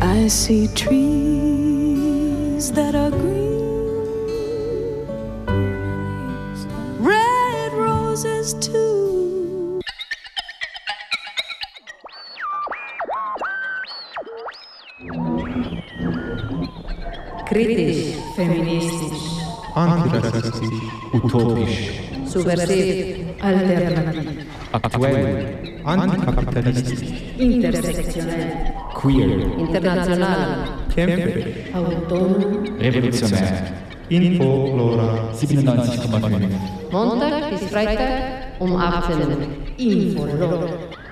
I see trees that are green, red roses too. Kritisch, feministisch, antirassistisch, utopisch, subversiv, alternativ, aktuell, antikapitalistisch, intersektionell, queer, international, kämpferisch, autonom, revolutionär, Info-Flora 97,5. Montag bis Freitag um 18 Uhr. Info-Flora.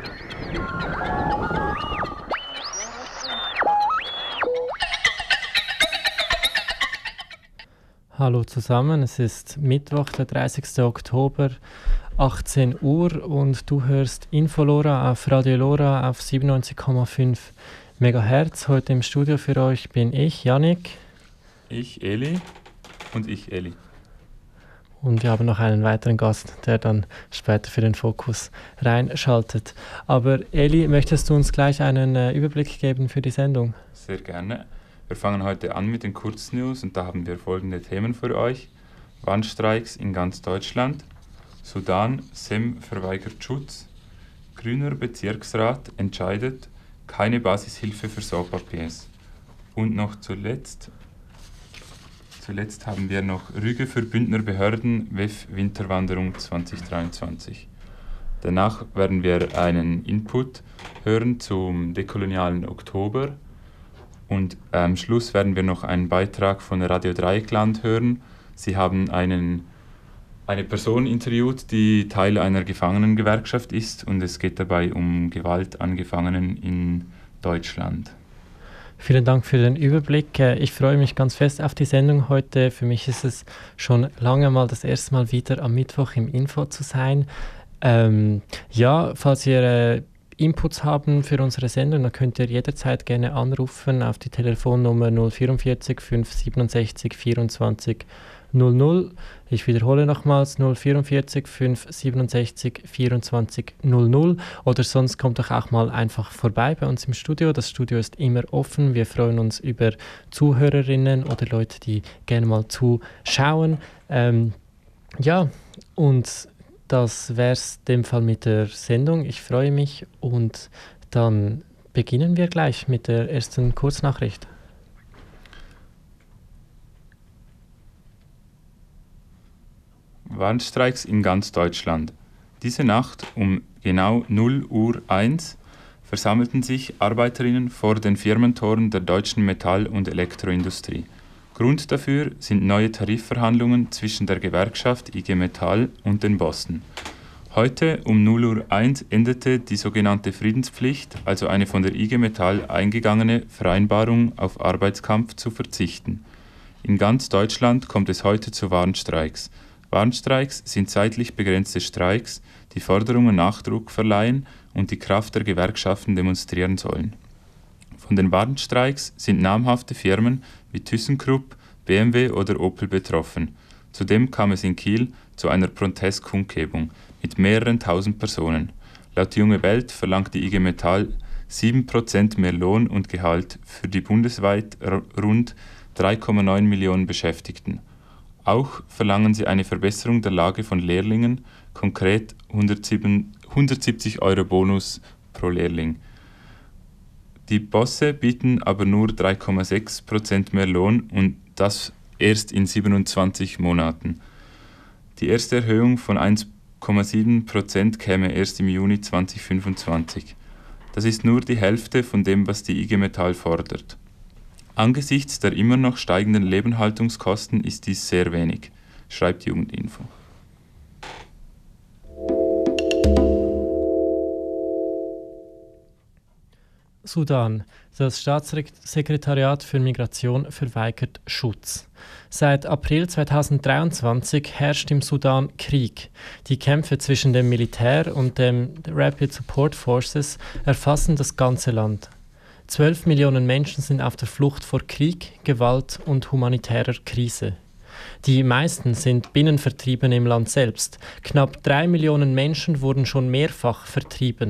Hallo zusammen, es ist Mittwoch, der 30. Oktober, 18 Uhr und du hörst Info-Lora auf Radio Lora auf 97,5 MHz. Heute im Studio für euch bin ich, Yannick. Ich, Eli. Und ich, Eli. Und wir haben noch einen weiteren Gast, der dann später für den Fokus reinschaltet. Aber Eli, möchtest du uns gleich einen Überblick geben für die Sendung? Sehr gerne. Wir fangen heute an mit den Kurznews und da haben wir folgende Themen für euch. Warnstreiks in ganz Deutschland. Sudan, SEM verweigert Schutz. Grüner Bezirksrat entscheidet, keine Basishilfe für Sans-Papiers. Und noch zuletzt haben wir noch Rüge für Bündner Behörden, WEF Winterwanderung 2023. Danach werden wir einen Input hören zum dekolonialen Oktober. Und am Schluss werden wir noch einen Beitrag von Radio Dreieckland hören. Sie haben eine Person interviewt, die Teil einer Gefangenengewerkschaft ist und es geht dabei um Gewalt an Gefangenen in Deutschland. Vielen Dank für den Überblick. Ich freue mich ganz fest auf die Sendung heute. Für mich ist es schon lange mal das erste Mal wieder am Mittwoch im Info zu sein. Falls ihr Inputs haben für unsere Sendung, dann könnt ihr jederzeit gerne anrufen auf die Telefonnummer 044 567 24 00. Ich wiederhole nochmals 044 567 24 00 oder sonst kommt doch auch mal einfach vorbei bei uns im Studio. Das Studio ist immer offen. Wir freuen uns über Zuhörerinnen oder Leute, die gerne mal zuschauen. Und das wäre es in dem Fall mit der Sendung. Ich freue mich und dann beginnen wir gleich mit der ersten Kurznachricht. Warnstreiks in ganz Deutschland. Diese Nacht um genau 0:01 versammelten sich Arbeiterinnen vor den Firmentoren der deutschen Metall- und Elektroindustrie. Grund dafür sind neue Tarifverhandlungen zwischen der Gewerkschaft IG Metall und den Bossen. Heute um 0:01 endete die sogenannte Friedenspflicht, also eine von der IG Metall eingegangene Vereinbarung, auf Arbeitskampf zu verzichten. In ganz Deutschland kommt es heute zu Warnstreiks. Warnstreiks sind zeitlich begrenzte Streiks, die Forderungen Nachdruck verleihen und die Kraft der Gewerkschaften demonstrieren sollen. Von den Warnstreiks sind namhafte Firmen wie ThyssenKrupp, BMW oder Opel betroffen. Zudem kam es in Kiel zu einer Protestkundgebung mit mehreren tausend Personen. Laut Junge Welt verlangt die IG Metall 7% mehr Lohn und Gehalt für die bundesweit rund 3,9 Millionen Beschäftigten. Auch verlangen sie eine Verbesserung der Lage von Lehrlingen, konkret 170 € Bonus pro Lehrling. Die Bosse bieten aber nur 3,6% mehr Lohn und das erst in 27 Monaten. Die erste Erhöhung von 1,7% käme erst im Juni 2025. Das ist nur die Hälfte von dem, was die IG Metall fordert. Angesichts der immer noch steigenden Lebenshaltungskosten ist dies sehr wenig, schreibt Jugendinfo. Sudan. Das Staatssekretariat für Migration verweigert Schutz. Seit April 2023 herrscht im Sudan Krieg. Die Kämpfe zwischen dem Militär und den Rapid Support Forces erfassen das ganze Land. 12 Millionen Menschen sind auf der Flucht vor Krieg, Gewalt und humanitärer Krise. Die meisten sind Binnenvertriebene im Land selbst. Knapp 3 Millionen Menschen wurden schon mehrfach vertrieben.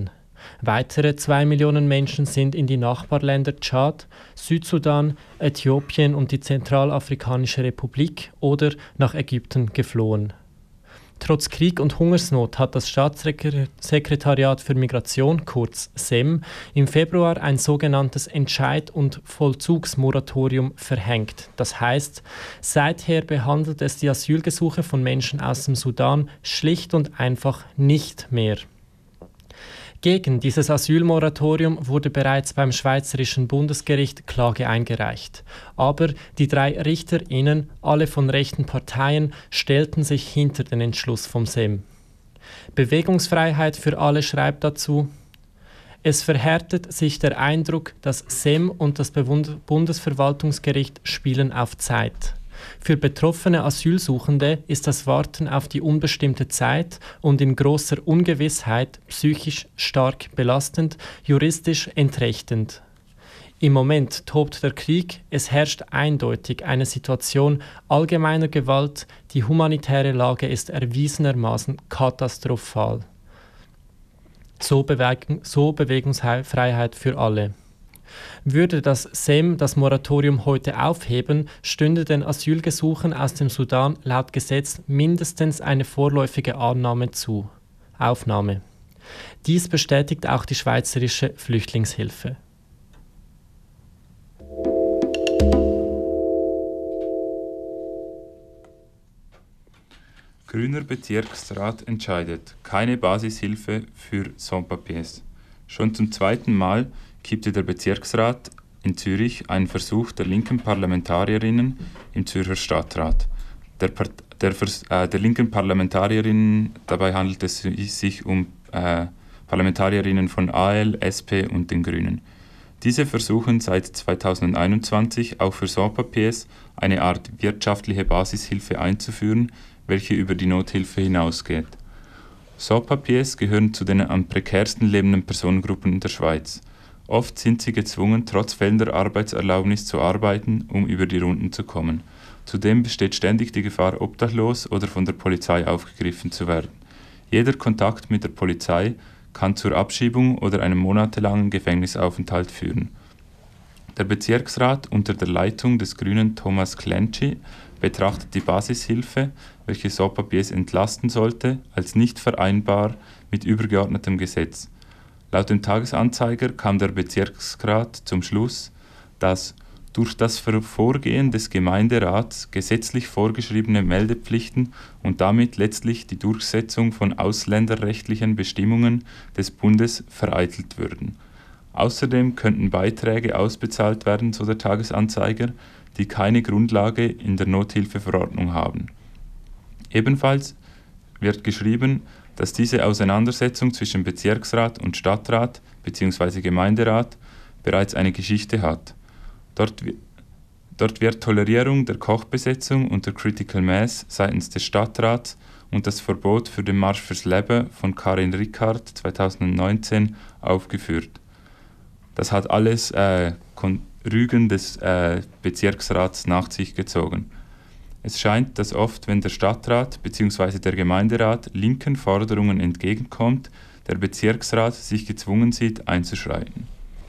Weitere 2 Millionen Menschen sind in die Nachbarländer Tschad, Südsudan, Äthiopien und die Zentralafrikanische Republik oder nach Ägypten geflohen. Trotz Krieg und Hungersnot hat das Staatssekretariat für Migration, kurz SEM, im Februar ein sogenanntes Entscheid- und Vollzugsmoratorium verhängt. Das heißt, seither behandelt es die Asylgesuche von Menschen aus dem Sudan schlicht und einfach nicht mehr. Gegen dieses Asylmoratorium wurde bereits beim Schweizerischen Bundesgericht Klage eingereicht. Aber die 3 RichterInnen, alle von rechten Parteien, stellten sich hinter den Entschluss vom SEM. Bewegungsfreiheit für alle schreibt dazu: Es verhärtet sich der Eindruck, das SEM und das Bundesverwaltungsgericht spielen auf Zeit. Für betroffene Asylsuchende ist das Warten auf die unbestimmte Zeit und in großer Ungewissheit psychisch stark belastend, juristisch entrechtend. Im Moment tobt der Krieg, es herrscht eindeutig eine Situation allgemeiner Gewalt, die humanitäre Lage ist erwiesenermaßen katastrophal. So Bewegungsfreiheit für alle. Würde das SEM das Moratorium heute aufheben, stünde den Asylgesuchen aus dem Sudan laut Gesetz mindestens eine vorläufige Aufnahme. Dies bestätigt auch die Schweizerische Flüchtlingshilfe. Grüner Bezirksrat entscheidet: keine Basishilfe für Sans-Papiers. Schon zum 2. Mal kippte der Bezirksrat in Zürich einen Versuch der linken Parlamentarierinnen im Zürcher Stadtrat. Der linken Parlamentarierinnen, dabei handelt es sich um Parlamentarierinnen von AL, SP und den Grünen. Diese versuchen seit 2021 auch für Sans-Papiers eine Art wirtschaftliche Basishilfe einzuführen, welche über die Nothilfe hinausgeht. Sans-Papiers gehören zu den am prekärsten lebenden Personengruppen in der Schweiz. Oft sind sie gezwungen, trotz fehlender Arbeitserlaubnis zu arbeiten, um über die Runden zu kommen. Zudem besteht ständig die Gefahr, obdachlos oder von der Polizei aufgegriffen zu werden. Jeder Kontakt mit der Polizei kann zur Abschiebung oder einem monatelangen Gefängnisaufenthalt führen. Der Bezirksrat unter der Leitung des Grünen Thomas Klentschi betrachtet die Basishilfe, welche Sans-Papiers entlasten sollte, als nicht vereinbar mit übergeordnetem Gesetz. Laut dem Tagesanzeiger kam der Bezirksrat zum Schluss, dass durch das Vorgehen des Gemeinderats gesetzlich vorgeschriebene Meldepflichten und damit letztlich die Durchsetzung von ausländerrechtlichen Bestimmungen des Bundes vereitelt würden. Außerdem könnten Beiträge ausbezahlt werden, so der Tagesanzeiger, die keine Grundlage in der Nothilfeverordnung haben. Ebenfalls wird geschrieben, dass diese Auseinandersetzung zwischen Bezirksrat und Stadtrat bzw. Gemeinderat bereits eine Geschichte hat. Dort wird Tolerierung der Kochbesetzung und der Critical Mass seitens des Stadtrats und das Verbot für den Marsch fürs Leben von Karin Rickard 2019 aufgeführt. Das hat alles Rügen des Bezirksrats nach sich gezogen. Es scheint, dass oft, wenn der Stadtrat bzw. der Gemeinderat linken Forderungen entgegenkommt, der Bezirksrat sich gezwungen sieht, einzuschreiten.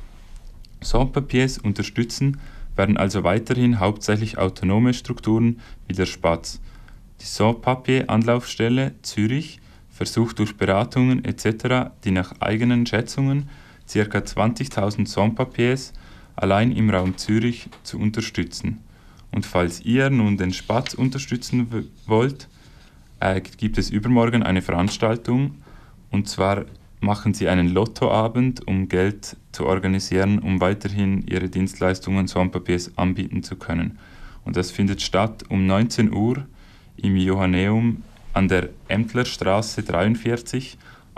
Sans-Papiers unterstützen werden also weiterhin hauptsächlich autonome Strukturen wie der Spatz. Die Sans-Papier-Anlaufstelle Zürich versucht durch Beratungen etc. die nach eigenen Schätzungen ca. 20.000 Sans-Papiers allein im Raum Zürich zu unterstützen. Und falls ihr nun den Spatz unterstützen wollt, gibt es übermorgen eine Veranstaltung. Und zwar machen sie einen Lottoabend, um Geld zu organisieren, um weiterhin ihre Dienstleistungen Sans-Papiers anbieten zu können. Und das findet statt um 19 Uhr im Johanneum an der Ämtlerstraße 43,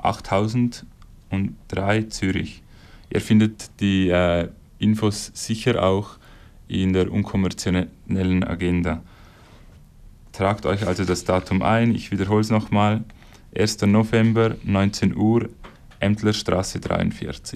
8003 Zürich. Ihr findet die Infos sicher auch in der unkommerziellen Agenda. Tragt euch also das Datum ein, ich wiederhole es nochmal, 1. November, 19 Uhr, Ämtlerstraße 43.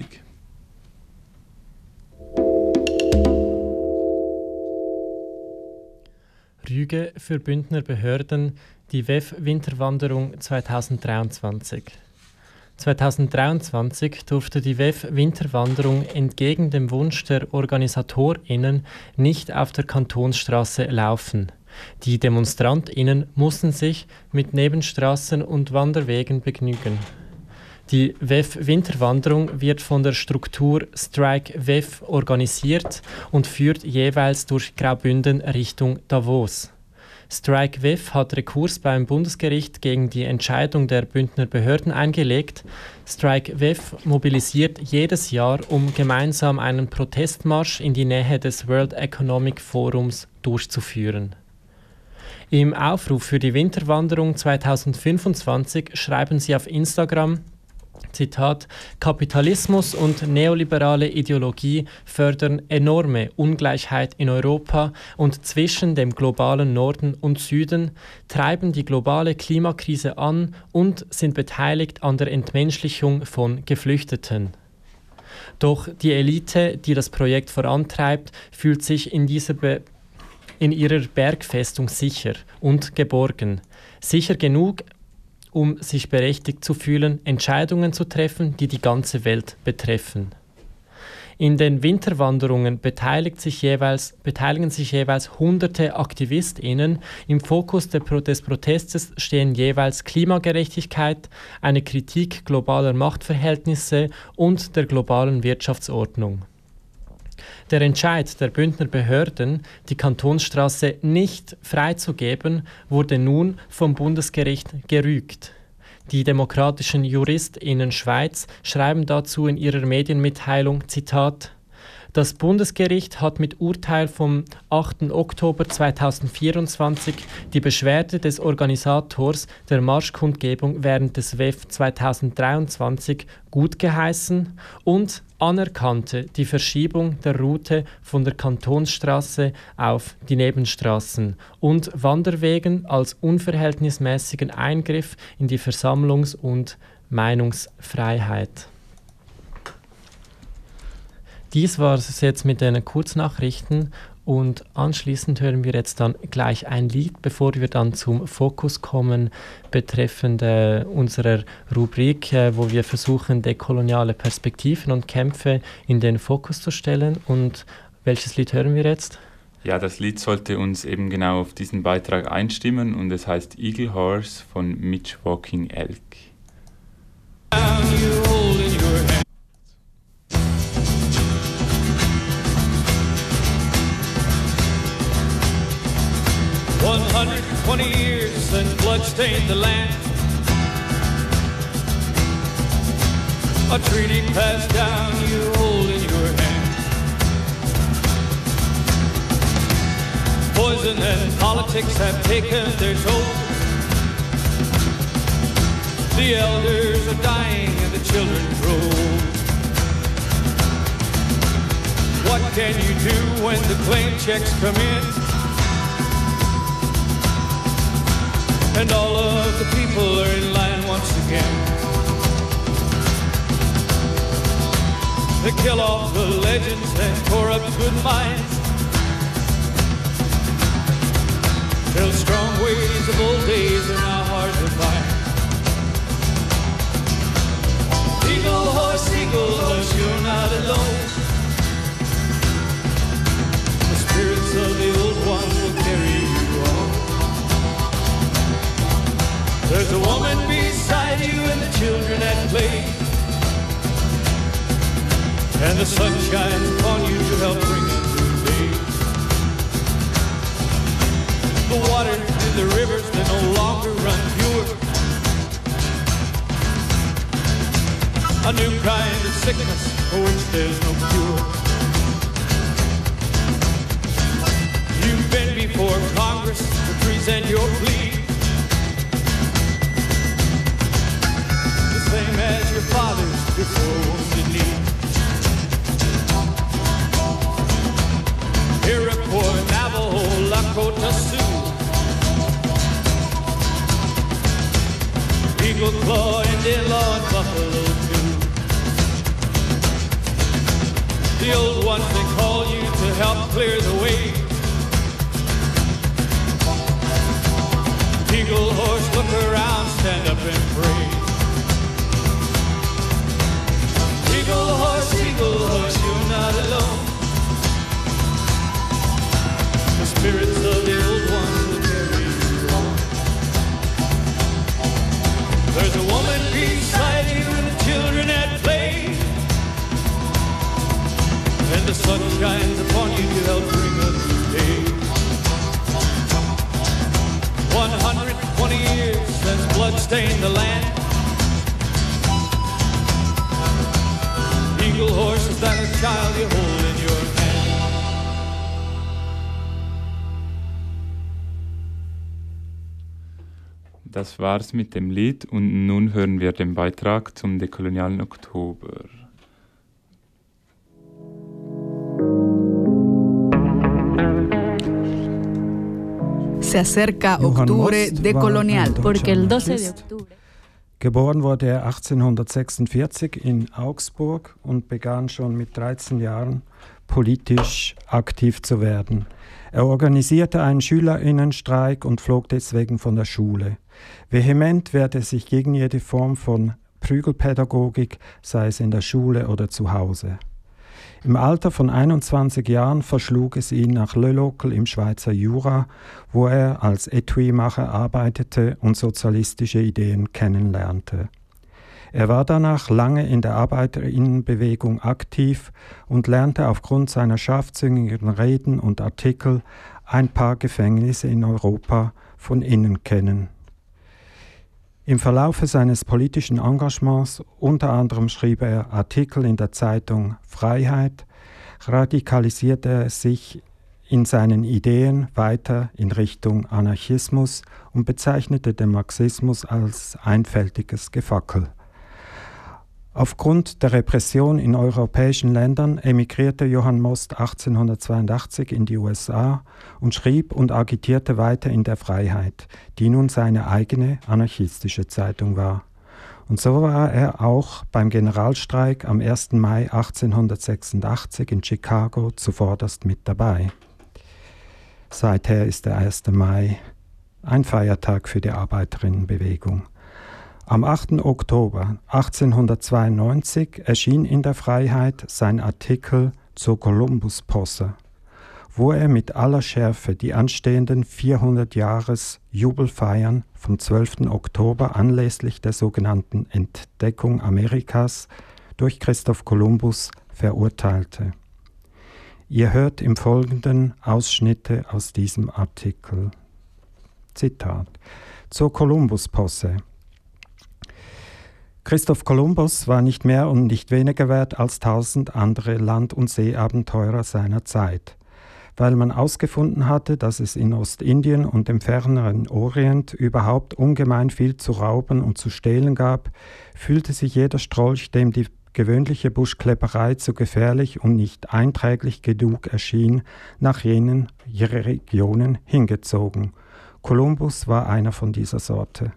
Rüge für Bündner Behörden, die WEF-Winterwanderung 2023. 2023 durfte die WEF-Winterwanderung entgegen dem Wunsch der OrganisatorInnen nicht auf der Kantonsstraße laufen. Die DemonstrantInnen mussten sich mit Nebenstraßen und Wanderwegen begnügen. Die WEF-Winterwanderung wird von der Struktur Strike WEF organisiert und führt jeweils durch Graubünden Richtung Davos. Strike WEF hat Rekurs beim Bundesgericht gegen die Entscheidung der Bündner Behörden eingelegt. Strike WEF mobilisiert jedes Jahr, um gemeinsam einen Protestmarsch in die Nähe des World Economic Forums durchzuführen. Im Aufruf für die Winterwanderung 2025 schreiben sie auf Instagram, Zitat, Kapitalismus und neoliberale Ideologie fördern enorme Ungleichheit in Europa und zwischen dem globalen Norden und Süden, treiben die globale Klimakrise an und sind beteiligt an der Entmenschlichung von Geflüchteten. Doch die Elite, die das Projekt vorantreibt, fühlt sich in ihrer Bergfestung sicher und geborgen. Sicher genug, um sich berechtigt zu fühlen, Entscheidungen zu treffen, die die ganze Welt betreffen. In den Winterwanderungen beteiligen sich jeweils hunderte AktivistInnen. Im Fokus des Protestes stehen jeweils Klimagerechtigkeit, eine Kritik globaler Machtverhältnisse und der globalen Wirtschaftsordnung. Der Entscheid der Bündner Behörden, die Kantonsstraße nicht freizugeben, wurde nun vom Bundesgericht gerügt. Die demokratischen JuristInnen Schweiz schreiben dazu in ihrer Medienmitteilung, Zitat, das Bundesgericht hat mit Urteil vom 8. Oktober 2024 die Beschwerde des Organisators der Marschkundgebung während des WEF 2023 gutgeheißen und anerkannte die Verschiebung der Route von der Kantonsstraße auf die Nebenstraßen und Wanderwegen als unverhältnismäßigen Eingriff in die Versammlungs- und Meinungsfreiheit. Dies war es jetzt mit den Kurznachrichten und anschließend hören wir jetzt dann gleich ein Lied, bevor wir dann zum Fokus kommen betreffend unserer Rubrik, wo wir versuchen, dekoloniale Perspektiven und Kämpfe in den Fokus zu stellen. Und welches Lied hören wir jetzt? Ja, das Lied sollte uns eben genau auf diesen Beitrag einstimmen und es heißt Eagle Horse von Mitch Walking Elk. 120 years since blood stained the land. A treaty passed down, you hold in your hand. Poison and politics have taken their toll. The elders are dying and the children grow. What can you do when the claim checks come in? And all of the people are in line once again. They kill off the legends and corrupt good minds. Till strong ways of old days are now hard to find. Eagle horse, you're not alone. The spirits of the old ones will carry you on. There's a woman beside you and the children at play. And the sun shines upon you to help bring a new day. The water in the rivers, they no longer run pure. A new kind of sickness for which there's no cure. You've been before Congress to present your plea. Same as your fathers before wounded knee. Iroquois, Navajo, Lakota, Sioux, Eagle Claw, Indian Law, and Buffalo too. The old ones, they call you to help clear the way. Eagle Horse, look around, stand up and pray. than a child you hold in your hand. Das war's mit dem Lied und nun hören wir den Beitrag zum dekolonialen Oktober. Se acerca Octubre Decolonial. Porque el 12 de octubre. Geboren wurde er 1846 in Augsburg und begann schon mit 13 Jahren politisch aktiv zu werden. Er organisierte einen Schülerinnenstreik und flog deswegen von der Schule. Vehement wehrte er sich gegen jede Form von Prügelpädagogik, sei es in der Schule oder zu Hause. Im Alter von 21 Jahren verschlug es ihn nach Le Locle im Schweizer Jura, wo er als Etuimacher arbeitete und sozialistische Ideen kennenlernte. Er war danach lange in der Arbeiterinnenbewegung aktiv und lernte aufgrund seiner scharfzüngigen Reden und Artikel ein paar Gefängnisse in Europa von innen kennen. Im Verlaufe seines politischen Engagements, unter anderem schrieb er Artikel in der Zeitung Freiheit, radikalisierte er sich in seinen Ideen weiter in Richtung Anarchismus und bezeichnete den Marxismus als einfältiges Gefackel. Aufgrund der Repression in europäischen Ländern emigrierte Johann Most 1882 in die USA und schrieb und agitierte weiter in der Freiheit, die nun seine eigene anarchistische Zeitung war. Und so war er auch beim Generalstreik am 1. Mai 1886 in Chicago zuvorderst mit dabei. Seither ist der 1. Mai ein Feiertag für die Arbeiterinnenbewegung. Am 8. Oktober 1892 erschien in der Freiheit sein Artikel zur Columbus-Posse, wo er mit aller Schärfe die anstehenden 400-Jahres-Jubelfeiern vom 12. Oktober anlässlich der sogenannten Entdeckung Amerikas durch Christoph Kolumbus verurteilte. Ihr hört im Folgenden Ausschnitte aus diesem Artikel. Zitat: Zur Columbus-Posse. Christoph Kolumbus war nicht mehr und nicht weniger wert als 1000 andere Land- und Seeabenteurer seiner Zeit. Weil man ausgefunden hatte, dass es in Ostindien und dem ferneren Orient überhaupt ungemein viel zu rauben und zu stehlen gab, fühlte sich jeder Strolch, dem die gewöhnliche Buschklepperei zu gefährlich und nicht einträglich genug erschien, nach jenen Regionen hingezogen. Kolumbus war einer von dieser Sorte.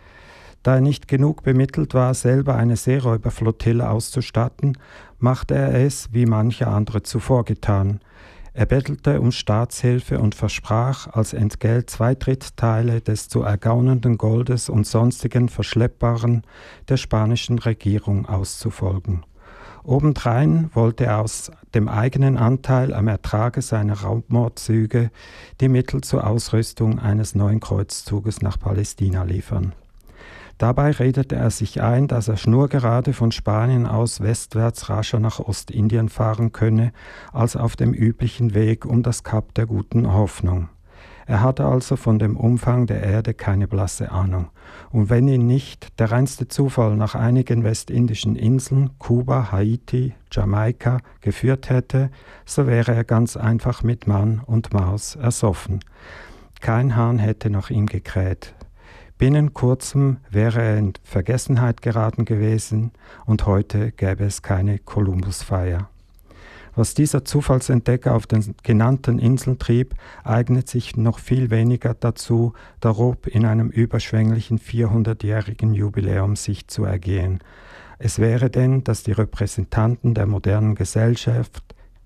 Da er nicht genug bemittelt war, selber eine Seeräuberflottille auszustatten, machte er es, wie manche andere zuvor getan. Er bettelte um Staatshilfe und versprach, als Entgelt 2/3 des zu ergaunenden Goldes und sonstigen Verschleppbaren der spanischen Regierung auszufolgen. Obendrein wollte er aus dem eigenen Anteil am Ertrage seiner Raubmordzüge die Mittel zur Ausrüstung eines neuen Kreuzzuges nach Palästina liefern. Dabei redete er sich ein, dass er schnurgerade von Spanien aus westwärts rascher nach Ostindien fahren könne, als auf dem üblichen Weg um das Kap der Guten Hoffnung. Er hatte also von dem Umfang der Erde keine blasse Ahnung. Und wenn ihn nicht der reinste Zufall nach einigen westindischen Inseln, Kuba, Haiti, Jamaika, geführt hätte, so wäre er ganz einfach mit Mann und Maus ersoffen. Kein Hahn hätte nach ihm gekräht. Binnen kurzem wäre er in Vergessenheit geraten gewesen und heute gäbe es keine Kolumbusfeier. Was dieser Zufallsentdecker auf den genannten Inseln trieb, eignet sich noch viel weniger dazu, darob in einem überschwänglichen 400-jährigen Jubiläum sich zu ergehen. Es wäre denn, dass die Repräsentanten der modernen Gesellschaft,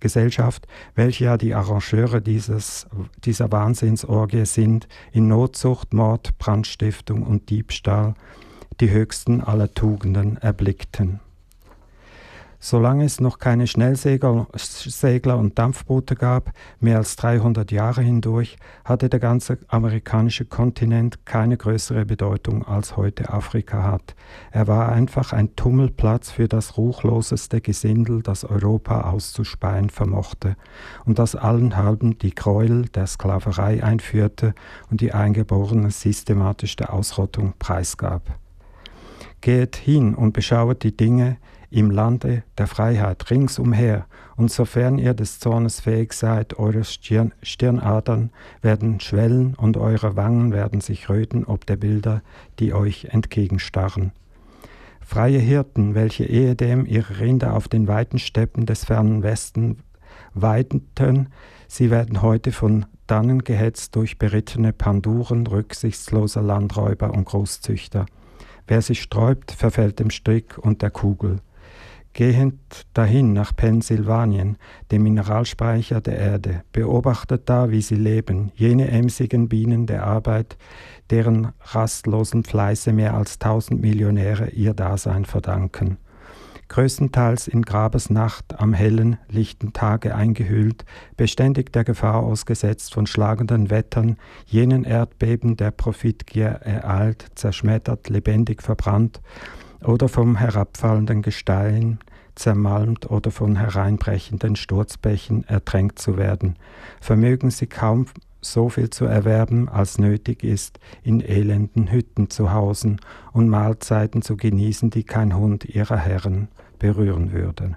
welche ja die Arrangeure dieser Wahnsinnsorgie sind, in Notzucht, Mord, Brandstiftung und Diebstahl die höchsten aller Tugenden erblickten. Solange es noch keine Schnellsegler und Dampfboote gab, mehr als 300 Jahre hindurch, hatte der ganze amerikanische Kontinent keine größere Bedeutung als heute Afrika hat. Er war einfach ein Tummelplatz für das ruchloseste Gesindel, das Europa auszuspeien vermochte und das allenthalben die Gräuel der Sklaverei einführte und die Eingeborenen systematisch der Ausrottung preisgab. Gehet hin und beschauet die Dinge, im Lande der Freiheit ringsumher, und sofern ihr des Zornes fähig seid, eure Stirnadern werden schwellen und eure Wangen werden sich röten ob der Bilder, die euch entgegenstarren. Freie Hirten, welche ehedem ihre Rinder auf den weiten Steppen des fernen Westen weideten, sie werden heute von dannen gehetzt durch berittene Panduren rücksichtsloser Landräuber und Großzüchter. Wer sich sträubt, verfällt dem Strick und der Kugel. Gehend dahin nach Pennsylvanien, dem Mineralspeicher der Erde, beobachtet da, wie sie leben, jene emsigen Bienen der Arbeit, deren rastlosen Fleiße mehr als 1000 Millionäre ihr Dasein verdanken. Größtenteils in Grabesnacht am hellen, lichten Tage eingehüllt, beständig der Gefahr ausgesetzt, von schlagenden Wettern, jenen Erdbeben der Profitgier ereilt, zerschmettert, lebendig verbrannt oder vom herabfallenden Gestein zermalmt oder von hereinbrechenden Sturzbächen ertränkt zu werden, vermögen sie kaum so viel zu erwerben, als nötig ist, in elenden Hütten zu hausen und Mahlzeiten zu genießen, die kein Hund ihrer Herren berühren würde.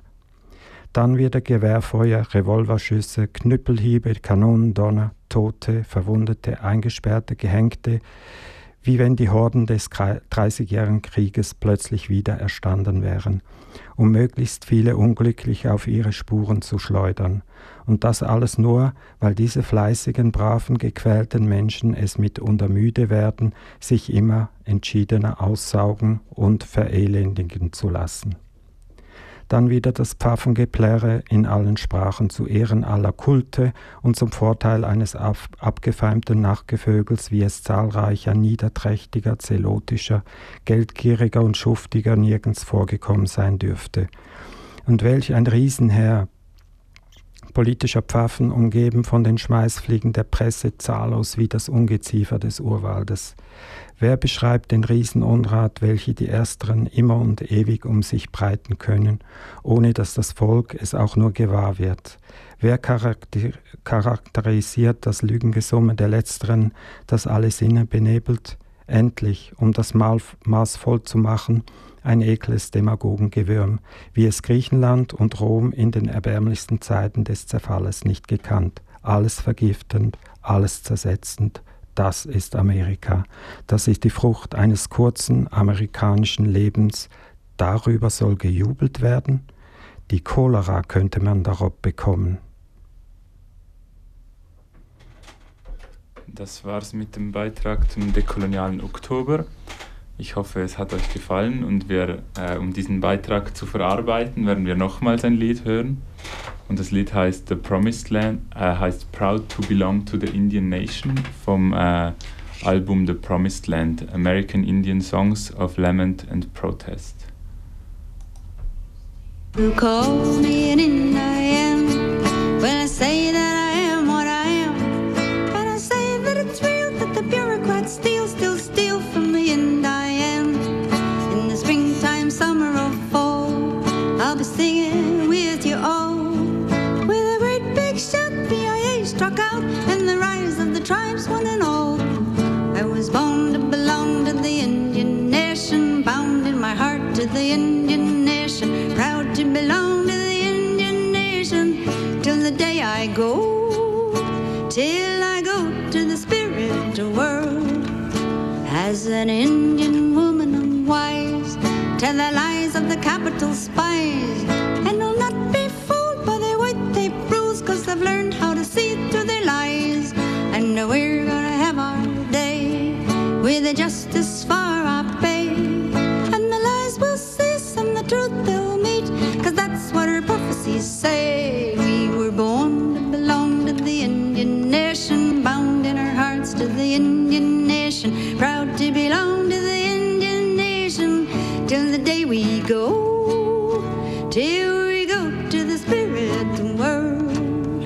Dann wieder Gewehrfeuer, Revolverschüsse, Knüppelhiebe, Kanonendonner, Tote, Verwundete, Eingesperrte, Gehängte, wie wenn die Horden des 30-jährigen Krieges plötzlich wieder erstanden wären, um möglichst viele Unglückliche auf ihre Spuren zu schleudern. Und das alles nur, weil diese fleißigen, braven, gequälten Menschen es mitunter müde werden, sich immer entschiedener aussaugen und verelendigen zu lassen. Dann wieder das Pfaffengeplärre in allen Sprachen zu Ehren aller Kulte und zum Vorteil eines abgefeimten Nachtgevögels, wie es zahlreicher, niederträchtiger, zelotischer, geldgieriger und schuftiger nirgends vorgekommen sein dürfte. Und welch ein Riesenheer politischer Pfaffen, umgeben von den Schmeißfliegen der Presse, zahllos wie das Ungeziefer des Urwaldes. Wer beschreibt den Riesenunrat, welche die Ersteren immer und ewig um sich breiten können, ohne dass das Volk es auch nur gewahr wird? Wer charakterisiert das Lügengesumme der Letzteren, das alle Sinne benebelt? Endlich, um das Maß voll zu machen, ein ekles Demagogengewürm, wie es Griechenland und Rom in den erbärmlichsten Zeiten des Zerfalles nicht gekannt. Alles vergiftend, alles zersetzend. Das ist Amerika. Das ist die Frucht eines kurzen amerikanischen Lebens. Darüber soll gejubelt werden? Die Cholera könnte man darauf bekommen. Das war's mit dem Beitrag zum dekolonialen Oktober. Ich hoffe, es hat euch gefallen und um diesen Beitrag zu verarbeiten, werden wir nochmals ein Lied hören. Und das Lied heißt The Promised Land, heißt Proud to Belong to the Indian Nation vom Album The Promised Land, American Indian Songs of Lament and Protest. You call me an Indian when I say that I am what I am, and I say that it's real that the bureaucrats still steal from the Indian. In the springtime, summer or fall, I'll be singing with you all, with a great big shout, BIA struck out, and the rise of the tribes one and all. I was born to belong to the Indian nation, bound in my heart to the Indian nation, proud to belong to the Indian nation, till the day I go, till I go to the spirit world. As an Indian woman I'm wise to the lies of the capital spies, and I'll not be fooled by their white tape rules, 'cause I've learned how to see through their lies. And we're gonna have our day with the justice for our pay, and the lies will cease and the truth they'll meet, 'cause that's what our prophecies say. We were born to belong to the Indian nation, bound in our hearts to the Indian nation, proud to belong to the Indian nation, till the day we go, till we go to the spirit world.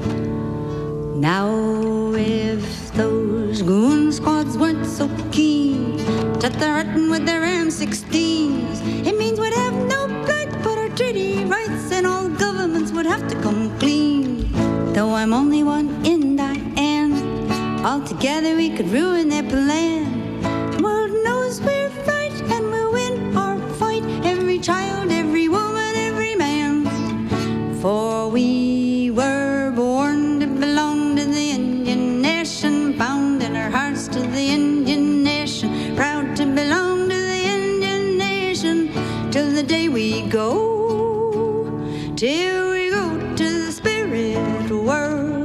Now if those goon squads weren't so keen to threaten with their M16s, it means we'd have no guide but our treaty rights, and all governments would have to come clean. Though I'm only one Indian, altogether we could ruin their plan. The world knows we're right and we'll win our fight. Every child, every woman, till we go to the spirit world.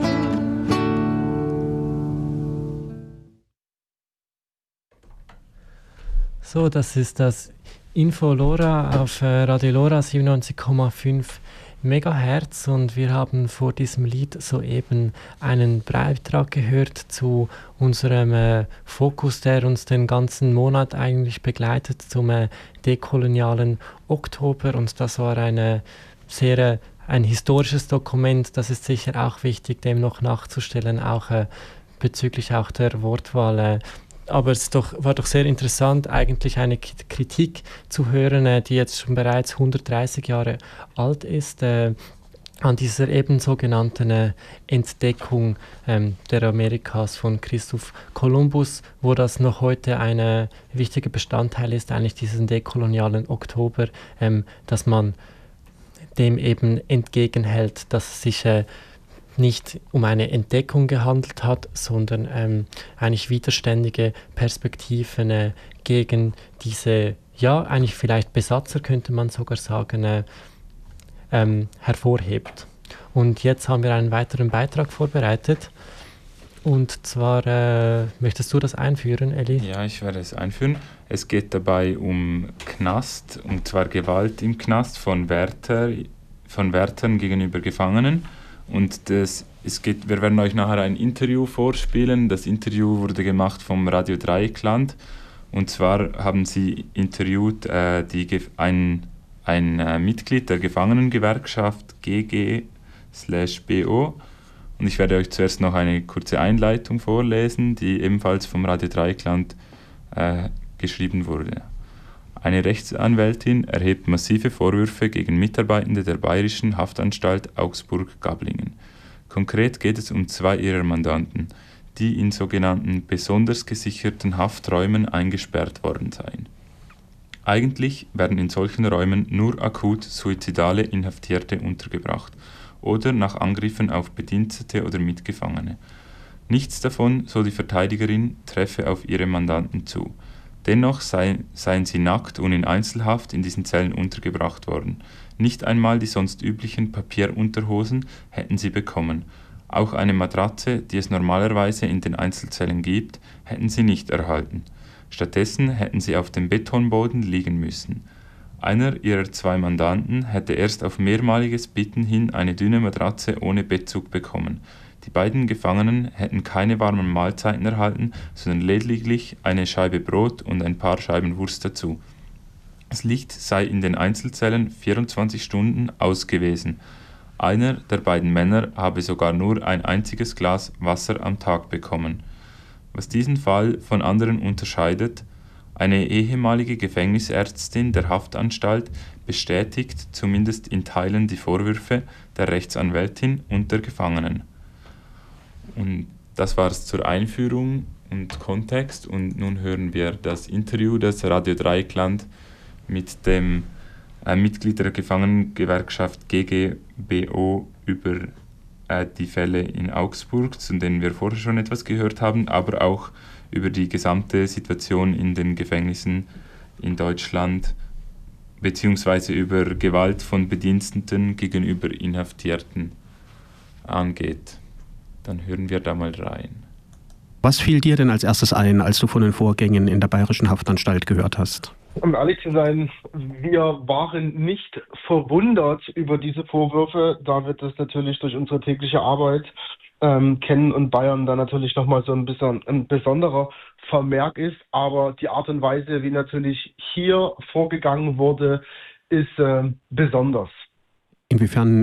So, das ist das Info Lora auf Radio Lora 97,5 Megahertz und wir haben vor diesem Lied soeben einen Beitrag gehört zu unserem Fokus, der uns den ganzen Monat eigentlich begleitet, zum dekolonialen Oktober, und das war ein historisches Dokument. Das ist sicher auch wichtig, dem noch nachzustellen, auch bezüglich auch der Wortwahl. Aber es war doch sehr interessant, eigentlich eine Kritik zu hören, die jetzt schon bereits 130 Jahre alt ist, an dieser eben sogenannten Entdeckung der Amerikas von Christoph Kolumbus, wo das noch heute ein wichtiger Bestandteil ist, eigentlich diesen dekolonialen Oktober, dass man dem eben entgegenhält, dass es sich nicht um eine Entdeckung gehandelt hat, sondern eigentlich widerständige Perspektiven gegen diese, ja, eigentlich vielleicht Besatzer, könnte man sogar sagen, hervorhebt. Und jetzt haben wir einen weiteren Beitrag vorbereitet. Und zwar, möchtest du das einführen, Eli? Ja, ich werde es einführen. Es geht dabei um Knast, und zwar Gewalt im Knast von Wärtern gegenüber Gefangenen. Und wir werden euch nachher ein Interview vorspielen. Das Interview wurde gemacht vom Radio Dreieckland. Und zwar haben sie interviewt ein Mitglied der Gefangenengewerkschaft GG/BO. Und ich werde euch zuerst noch eine kurze Einleitung vorlesen, die ebenfalls vom Radio Dreieckland geschrieben wurde. Eine Rechtsanwältin erhebt massive Vorwürfe gegen Mitarbeitende der Bayerischen Haftanstalt Augsburg-Gablingen. Konkret geht es um 2 ihrer Mandanten, die in sogenannten besonders gesicherten Hafträumen eingesperrt worden seien. Eigentlich werden in solchen Räumen nur akut suizidale Inhaftierte untergebracht oder nach Angriffen auf Bedienstete oder Mitgefangene. Nichts davon, so die Verteidigerin, treffe auf ihre Mandanten zu. Dennoch seien sie nackt und in Einzelhaft in diesen Zellen untergebracht worden. Nicht einmal die sonst üblichen Papierunterhosen hätten sie bekommen. Auch eine Matratze, die es normalerweise in den Einzelzellen gibt, hätten sie nicht erhalten. Stattdessen hätten sie auf dem Betonboden liegen müssen. Einer ihrer 2 Mandanten hätte erst auf mehrmaliges Bitten hin eine dünne Matratze ohne Bettzug bekommen. Die beiden Gefangenen hätten keine warmen Mahlzeiten erhalten, sondern lediglich eine Scheibe Brot und ein paar Scheiben Wurst dazu. Das Licht sei in den Einzelzellen 24 Stunden aus gewesen. Einer der beiden Männer habe sogar nur ein einziges Glas Wasser am Tag bekommen. Was diesen Fall von anderen unterscheidet: eine ehemalige Gefängnisärztin der Haftanstalt bestätigt zumindest in Teilen die Vorwürfe der Rechtsanwältin und der Gefangenen. Und das war es zur Einführung und Kontext. Und nun hören wir das Interview des Radio Dreieckland mit dem Mitglied der Gefangenengewerkschaft GGBO über die Fälle in Augsburg, zu denen wir vorher schon etwas gehört haben, aber auch über die gesamte Situation in den Gefängnissen in Deutschland, beziehungsweise über Gewalt von Bediensteten gegenüber Inhaftierten angeht. Dann hören wir da mal rein. Was fiel dir denn als erstes ein, als du von den Vorgängen in der Bayerischen Haftanstalt gehört hast? Um ehrlich zu sein, wir waren nicht verwundert über diese Vorwürfe, da wir das natürlich durch unsere tägliche Arbeit kennen und Bayern da natürlich nochmal so ein bisschen ein besonderer Vermerk ist. Aber die Art und Weise, wie natürlich hier vorgegangen wurde, ist besonders. Inwiefern